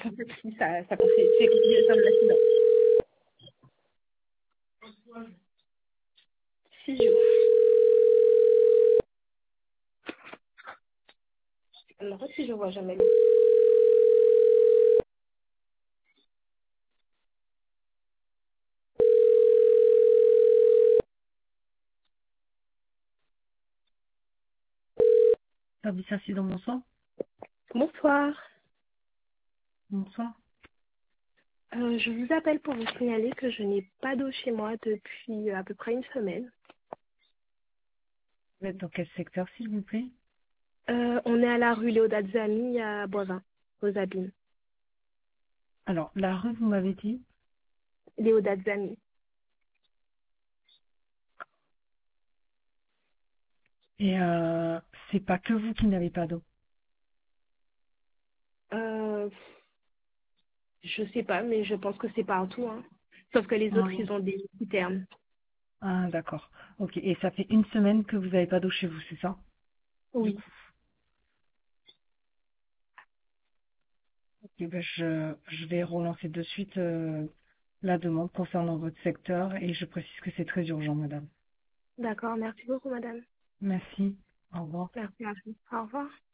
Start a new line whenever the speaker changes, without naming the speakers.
En fait, si, ça confirme, c'est confirmation de l'accident. 6 jours. Alors, si je vois jamais.
Service accident, bonsoir.
Bonsoir.
Bonsoir.
Je vous appelle pour vous signaler que je n'ai pas d'eau chez moi depuis à peu près une semaine.
Vous êtes dans quel secteur, s'il vous plaît?
On est à la rue Léodat Zami à Boivin, aux Abîmes.
Alors, la rue, vous m'avez dit?
Léodat Zami.
Et c'est pas que vous qui n'avez pas d'eau.
Euh, je sais pas, mais je pense que c'est partout, hein. Sauf que les
Ah,
autres, ils ont des citernes.
ah, d'accord. Ok. Et ça fait une semaine que vous n'avez pas d'eau chez vous, c'est ça? Du
Oui.
coup. Ok, ben je vais relancer de suite la demande concernant votre secteur et je précise que c'est très urgent, madame.
D'accord, merci beaucoup, madame.
Merci. Au revoir.
Merci à vous. Au revoir.